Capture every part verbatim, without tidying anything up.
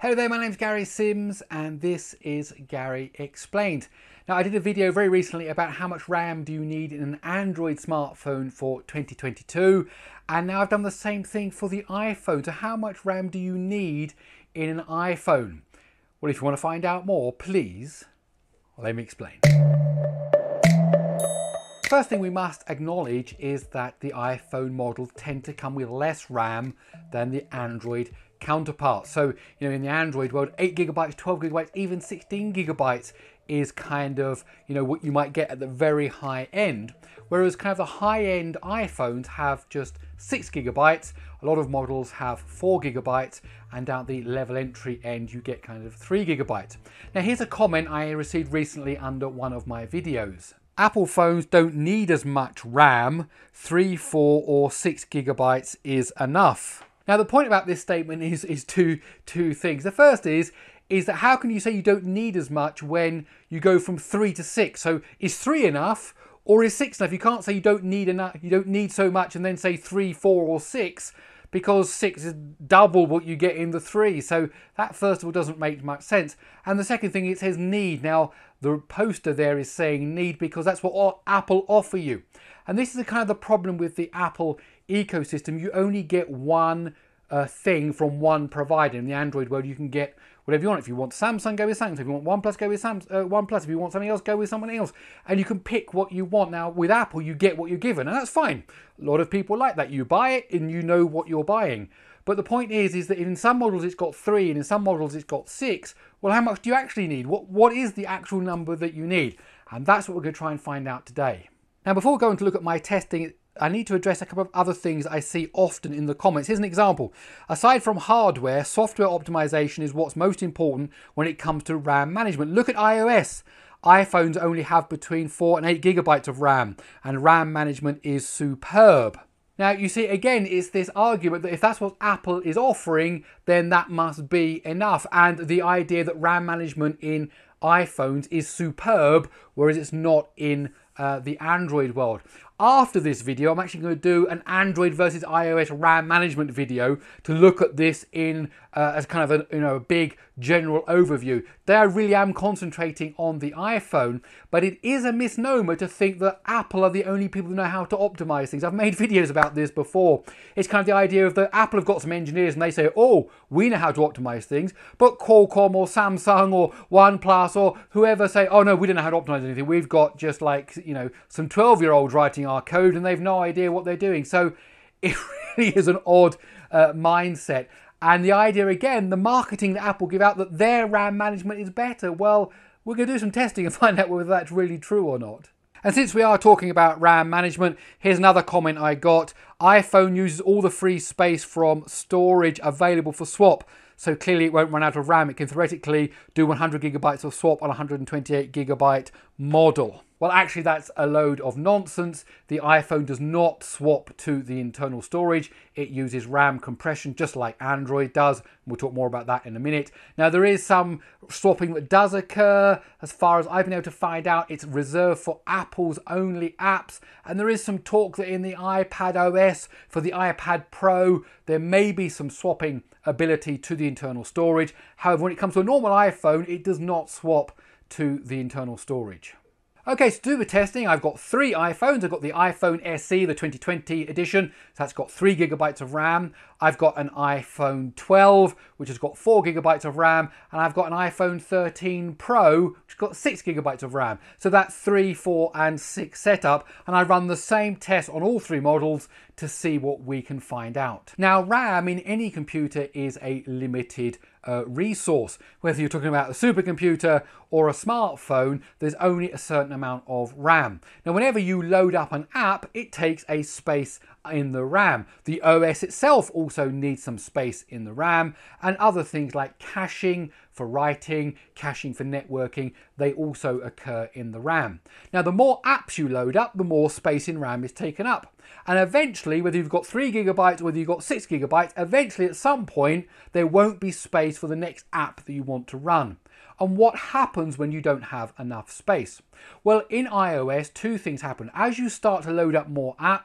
Hello there, my name's Gary Sims and this is Gary Explained. Now I did a video very recently about how much RAM do you need in an Android smartphone for twenty twenty-two, and now I've done the same thing for the iPhone. So how much RAM do you need in an iPhone? Well, if you want to find out more, please let me explain. First thing we must acknowledge is that the iPhone models tend to come with less RAM than the Android counterparts. So, you know, in the Android world, eight gigabytes, twelve gigabytes, even sixteen gigabytes is kind of, you know, what you might get at the very high end. Whereas kind of the high-end iPhones have just six gigabytes. A lot of models have four gigabytes, and down the level entry end, you get kind of three gigabytes. Now, here's a comment I received recently under one of my videos. Apple phones don't need as much RAM. Three, four, or six gigabytes is enough. Now, the point about this statement is, is two, two things. The first is, is that how can you say you don't need as much when you go from three to six? So is three enough or is six enough? You can't say you don't need enough, you don't need so much and then say three, four or six, because six is double what you get in the three. So that first of all doesn't make much sense. And the second thing, it says need. Now the poster there is saying need because that's what Apple offer you. And this is the kind of the problem with the Apple ecosystem. You only get one uh, thing from one provider. In the Android world, you can get whatever you want. If you want Samsung, go with Samsung. If you want OnePlus, go with Samsung, uh, OnePlus. If you want something else, go with someone else. And you can pick what you want. Now, with Apple, you get what you're given, and that's fine. A lot of people like that. You buy it, and you know what you're buying. But the point is, is that in some models it's got three, and in some models it's got six. Well, how much do you actually need? What What is the actual number that you need? And that's what we're going to try and find out today. Now, before we go on to look at my testing, I need to address a couple of other things I see often in the comments. Here's an example. Aside from hardware, software optimization is what's most important when it comes to RAM management. Look at iOS. iPhones only have between four and eight gigabytes of RAM, and RAM management is superb. Now, you see, again, it's this argument that if that's what Apple is offering, then that must be enough. And the idea that RAM management in iPhones is superb, whereas it's not in uh, the Android world. After this video, I'm actually going to do an Android versus iOS RAM management video to look at this in uh, as kind of a, you know, a big general overview. There I really am concentrating on the iPhone, but it is a misnomer to think that Apple are the only people who know how to optimize things. I've made videos about this before. It's kind of the idea of that Apple have got some engineers and they say, oh, we know how to optimize things, but Qualcomm or Samsung or OnePlus or whoever say, oh no, we don't know how to optimize anything. We've got just like, you know, some twelve year olds writing our code and they've no idea what they're doing. So it really is an odd uh, mindset. And the idea, again, the marketing that Apple give out that their RAM management is better, well, we're going to do some testing and find out whether that's really true or not. And since we are talking about RAM management, here's another comment I got. iPhone uses all the free space from storage available for swap. So clearly it won't run out of RAM. It can theoretically do one hundred gigabytes of swap on a one hundred twenty-eight gigabyte model. Well, actually, that's a load of nonsense. The iPhone does not swap to the internal storage. It uses RAM compression, just like Android does. We'll talk more about that in a minute. Now, there is some swapping that does occur. As far as I've been able to find out, it's reserved for Apple's only apps. And there is some talk that in the iPad O S for the iPad Pro, there may be some swapping ability to the internal storage. However, when it comes to a normal iPhone, it does not swap to the internal storage. Okay, so to do the testing, I've got three iPhones. I've got the iPhone S E, the twenty twenty edition, so that's got three gigabytes of RAM. I've got an iPhone twelve, which has got four gigabytes of RAM, and I've got an iPhone thirteen Pro, which has got six gigabytes of RAM. So that's three, four, and six setup, and I run the same test on all three models to see what we can find out. Now, RAM in any computer is a limited uh, resource. Whether you're talking about a supercomputer or a smartphone, there's only a certain amount of RAM. Now, whenever you load up an app, it takes a space in the RAM. The O S itself also needs some space in the RAM, and other things like caching for writing, caching for networking, they also occur in the RAM. Now, the more apps you load up, the more space in RAM is taken up. And eventually, whether you've got three gigabytes or whether you've got six gigabytes, eventually at some point, there won't be space for the next app that you want to run. And what happens when you don't have enough space? Well, in iOS, two things happen. As you start to load up more apps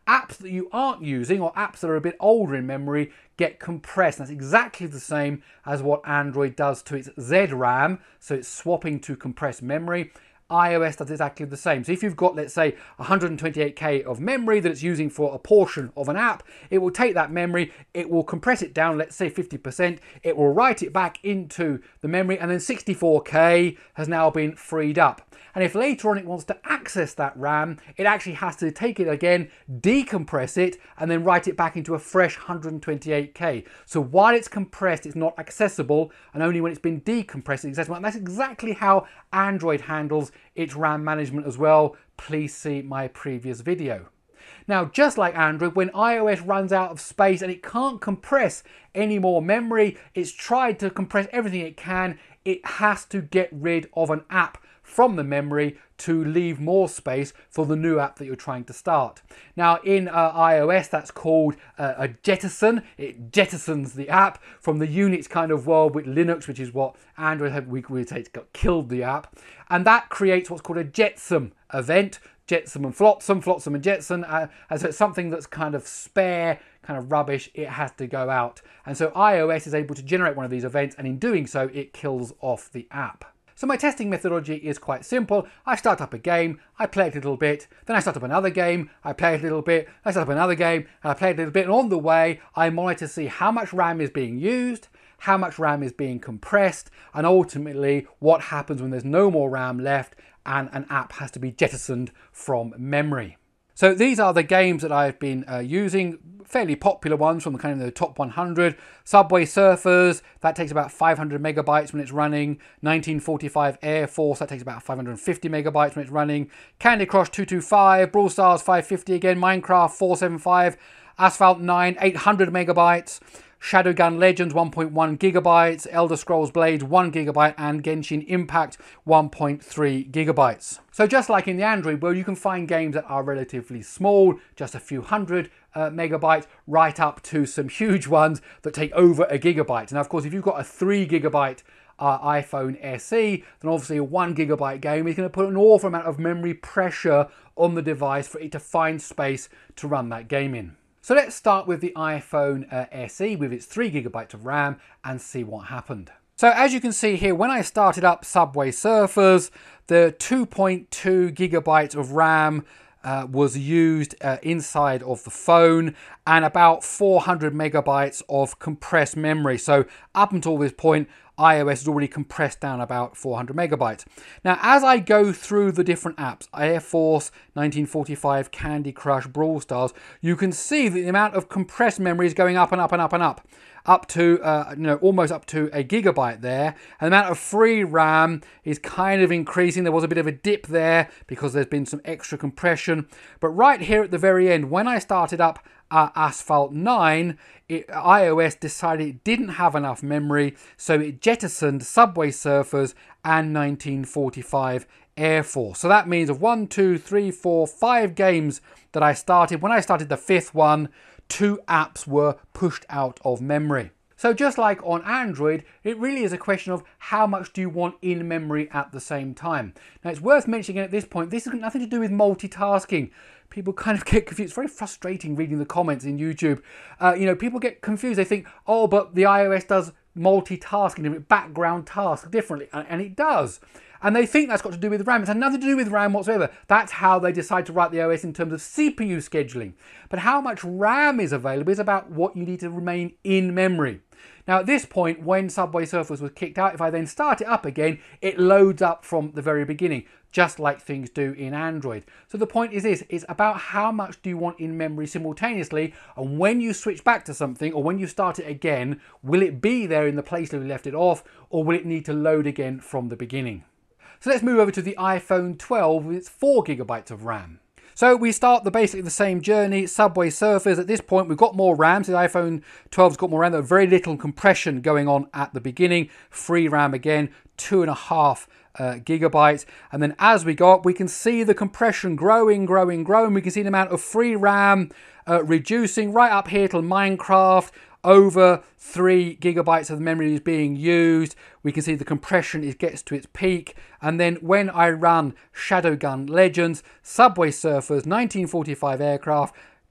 apps that you aren't using or apps that are a bit older in memory get compressed. That's exactly the same as what Android does to its Z RAM, so it's swapping to compressed memory. iOS does exactly the same. So if you've got, let's say, one hundred twenty-eight K of memory that it's using for a portion of an app, it will take that memory, it will compress it down, let's say fifty percent, it will write it back into the memory, and then sixty-four K has now been freed up. And if later on it wants to access that RAM, it actually has to take it again, decompress it, and then write it back into a fresh one hundred twenty-eight K. So while it's compressed, it's not accessible, and only when it's been decompressed, it's accessible. And that's exactly how Android handles its RAM management as well. Please see my previous video. Now, just like Android, when iOS runs out of space and it can't compress any more memory, it's tried to compress everything it can, it has to get rid of an app from the memory to leave more space for the new app that you're trying to start. Now in uh, iOS that's called uh, a jettison. It jettisons the app from the Unix kind of world with Linux, which is what Android had, we would say it's got killed the app, and that creates what's called a jetsam event. Jetsam and flotsam, flotsam and jetsam, uh, and so it's something that's kind of spare, kind of rubbish, it has to go out. And so iOS is able to generate one of these events, and in doing so it kills off the app. So my testing methodology is quite simple. I start up a game, I play it a little bit, then I start up another game, I play it a little bit, I start up another game, and I play it a little bit, and on the way I monitor to see how much RAM is being used, how much RAM is being compressed, and ultimately what happens when there's no more RAM left and an app has to be jettisoned from memory. So these are the games that I've been uh, using, fairly popular ones from the kind of the top one hundred. Subway Surfers, that takes about five hundred megabytes when it's running. nineteen forty-five Air Force, that takes about five hundred fifty megabytes when it's running. Candy Crush two twenty-five, Brawl Stars five fifty again, Minecraft four seventy-five, Asphalt nine, eight hundred megabytes. Shadowgun Legends one point one gigabytes, Elder Scrolls Blades one gigabyte, and Genshin Impact one point three gigabytes. So just like in the Android world, you can find games that are relatively small, just a few hundred uh, megabytes, right up to some huge ones that take over a gigabyte. Now, of course, if you've got a three gigabyte uh, iPhone S E, then obviously a one gigabyte game is going to put an awful amount of memory pressure on the device for it to find space to run that game in. So let's start with the iPhone uh, S E with its three gigabytes of RAM and see what happened. So as you can see here, when I started up Subway Surfers, the two point two gigabytes of RAM uh, was used uh, inside of the phone, and about four hundred megabytes of compressed memory. So up until this point, iOS has already compressed down about four hundred megabytes. Now, as I go through the different apps, Air Force, nineteen forty-five, Candy Crush, Brawl Stars, you can see that the amount of compressed memory is going up and up and up and up, up to, uh, you know, almost up to a gigabyte there. And the amount of free RAM is kind of increasing. There was a bit of a dip there because there's been some extra compression. But right here at the very end, when I started up Uh, Asphalt nine, it, iOS decided it didn't have enough memory, so it jettisoned Subway Surfers and nineteen forty-five Air Force. So that means of one, two, three, four, five games that I started, when I started the fifth one, two apps were pushed out of memory. So just like on Android, it really is a question of how much do you want in memory at the same time. Now it's worth mentioning at this point, this has got nothing to do with multitasking. People kind of get confused. It's very frustrating reading the comments in YouTube. Uh, you know, people get confused. They think, oh, but the iOS does multitasking, background tasks differently, and, and it does. And they think that's got to do with RAM. It's had nothing to do with RAM whatsoever. That's how they decide to write the O S in terms of C P U scheduling. But how much RAM is available is about what you need to remain in memory. Now at this point, when Subway Surfers was kicked out, if I then start it up again, it loads up from the very beginning, just like things do in Android. So the point is this, it's about how much do you want in memory simultaneously, and when you switch back to something, or when you start it again, will it be there in the place that we left it off, or will it need to load again from the beginning? So let's move over to the iPhone twelve with its four gigabytes of RAM. So we start the basically the same journey, Subway Surfers. At this point, we've got more RAM. So the iPhone twelve's got more RAM. There's very little compression going on at the beginning. Free RAM again, two and a half uh, gigabytes. And then as we go up, we can see the compression growing, growing, growing. We can see the amount of free RAM uh, reducing right up here till Minecraft. Over three gigabytes of the memory is being used. We can see the compression, it gets to its peak. And then when I run Shadowgun Legends, Subway Surfers, nineteen forty-five Aircraft,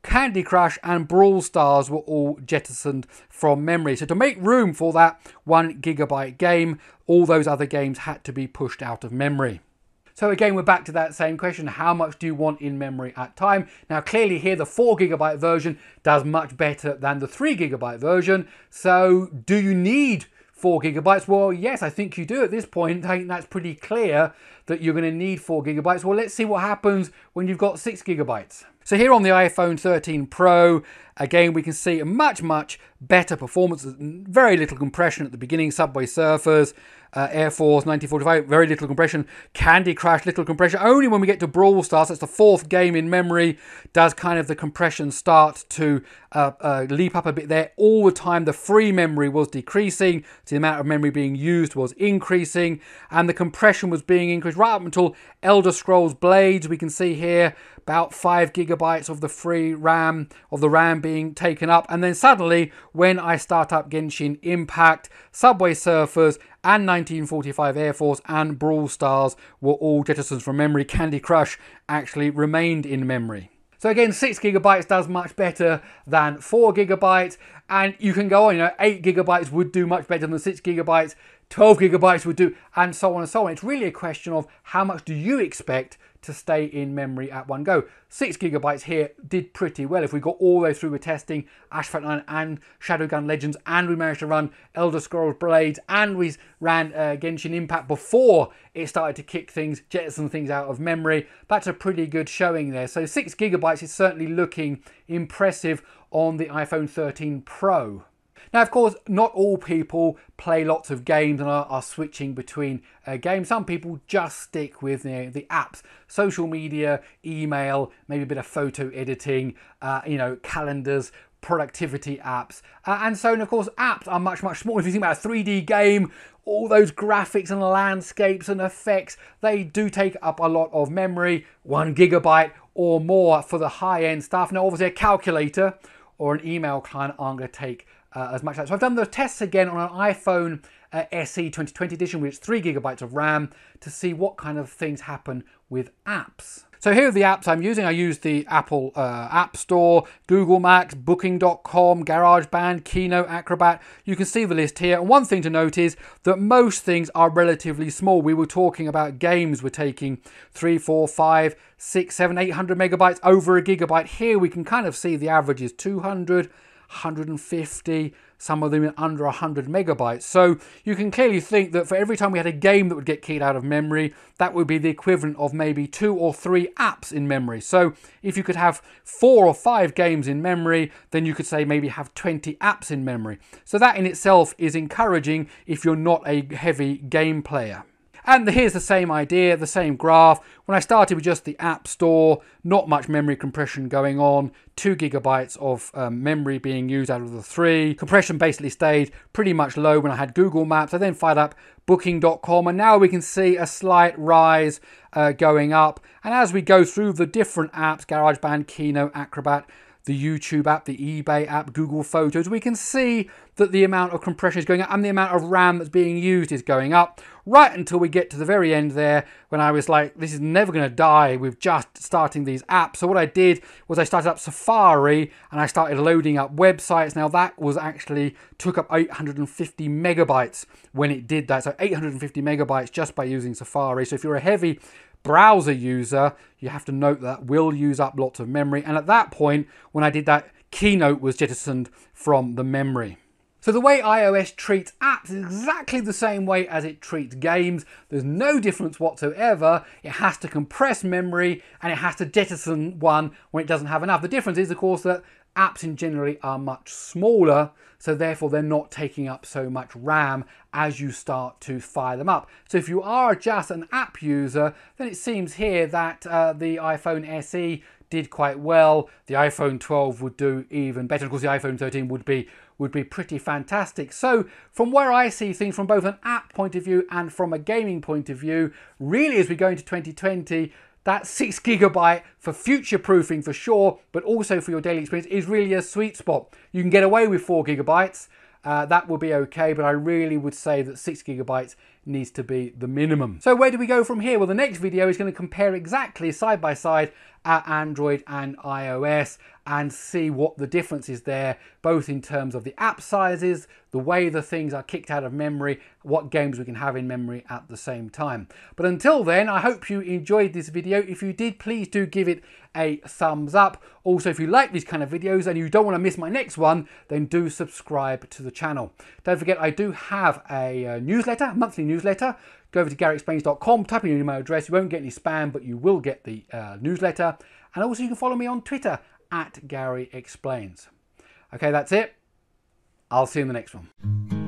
Candy Crush and Brawl Stars were all jettisoned from memory. So to make room for that one gigabyte game, all those other games had to be pushed out of memory. So again, we're back to that same question. How much do you want in memory at time? Now, clearly here, the four gigabyte version does much better than the three gigabyte version. So do you need four gigabytes? Well, yes, I think you do at this point. I think that's pretty clear that you're going to need four gigabytes. Well, let's see what happens when you've got six gigabytes. So here on the iPhone thirteen Pro, again, we can see a much, much better performance. Very little compression at the beginning. Subway Surfers, uh, Air Force nineteen forty-five, very little compression. Candy Crush, little compression. Only when we get to Brawl Stars, that's the fourth game in memory, does kind of the compression start to uh, uh, leap up a bit there. All the time, the free memory was decreasing. So the amount of memory being used was increasing. And the compression was being increased right up until Elder Scrolls Blades. We can see here about five gigabytes of the free RAM, of the RAM being taken up. And then suddenly, when I start up Genshin Impact, Subway Surfers, and nineteen forty-five Air Force and Brawl Stars were all jettisoned from memory. Candy Crush actually remained in memory. So again, six gigabytes does much better than four gigabytes. And you can go on, you know, eight gigabytes would do much better than six gigabytes. twelve gigabytes would do, and so on and so on. It's really a question of how much do you expect to stay in memory at one go. Six gigabytes here did pretty well. If we got all the way through with testing Asphalt nine and Shadowgun Legends, and we managed to run Elder Scrolls Blades, and we ran uh, Genshin Impact before it started to kick things, jettison things out of memory, that's a pretty good showing there. So six gigabytes is certainly looking impressive on the iPhone thirteen Pro. Now, of course, not all people play lots of games and are, are switching between uh, games. Some people just stick with you know, the apps, social media, email, maybe a bit of photo editing, uh, you know, calendars, productivity apps. Uh, and so, and of course, apps are much, much smaller. If you think about a three D game, all those graphics and landscapes and effects, they do take up a lot of memory, one gigabyte or more for the high-end stuff. Now, obviously, a calculator or an email client aren't going to take Uh, as much as. So I've done the tests again on an iPhone uh, S E twenty twenty edition, which is three gigabytes of RAM, to see what kind of things happen with apps. So here are the apps I'm using. I use the Apple uh, App Store, Google Maps, Booking dot com, GarageBand, Keynote, Acrobat. You can see the list here. And one thing to note is that most things are relatively small. We were talking about games were taking three, four, five, six, seven, eight hundred megabytes, over a gigabyte. Here we can kind of see the average is two hundred, one hundred fifty, some of them under one hundred megabytes. So you can clearly think that for every time we had a game that would get keyed out of memory, that would be the equivalent of maybe two or three apps in memory. So if you could have four or five games in memory, then you could say maybe have twenty apps in memory. So that in itself is encouraging if you're not a heavy game player. And here's the same idea, the same graph. When I started with just the App Store, not much memory compression going on, two gigabytes of um, memory being used out of the three. Compression basically stayed pretty much low when I had Google Maps. I then fired up Booking dot com, and now we can see a slight rise uh, going up. And as we go through the different apps, GarageBand, Keynote, Acrobat, the YouTube app, the eBay app, Google Photos, we can see that the amount of compression is going up and the amount of RAM that's being used is going up, right until we get to the very end there when I was like, this is never going to die with just starting these apps. So what I did was I started up Safari and I started loading up websites. Now that was actually took up eight hundred fifty megabytes when it did that. So eight hundred fifty megabytes just by using Safari. So if you're a heavy browser user, you have to note that will use up lots of memory. And at that point, when I did that, Keynote was jettisoned from the memory. So the way iOS treats apps is exactly the same way as it treats games. There's no difference whatsoever. It has to compress memory and it has to jettison one when it doesn't have enough. The difference is, of course, that apps in generally are much smaller, so therefore they're not taking up so much RAM as you start to fire them up. So if you are just an app user, then it seems here that uh, the iPhone S E did quite well. The iPhone twelve would do even better. Of course, the iPhone thirteen would be would be pretty fantastic. So from where I see things from both an app point of view and from a gaming point of view, really as we go into twenty twenty, that six gigabyte for future proofing for sure, but also for your daily experience is really a sweet spot. You can get away with four gigabytes. Uh, that will be okay, but I really would say that six gigabytes needs to be the minimum. So where do we go from here? Well, the next video is going to compare exactly side by side at Android and iOS and see what the difference is there, both in terms of the app sizes, the way the things are kicked out of memory, what games we can have in memory at the same time. But until then, I hope you enjoyed this video. If you did, please do give it a thumbs up. Also, if you like these kind of videos and you don't want to miss my next one, then do subscribe to the channel. Don't forget, I do have a uh, newsletter, a monthly newsletter. Go over to Gary Explains dot com, type in your email address. You won't get any spam, but you will get the uh, newsletter. And also you can follow me on Twitter at Gary Explains. Okay, that's it. I'll see you in the next one.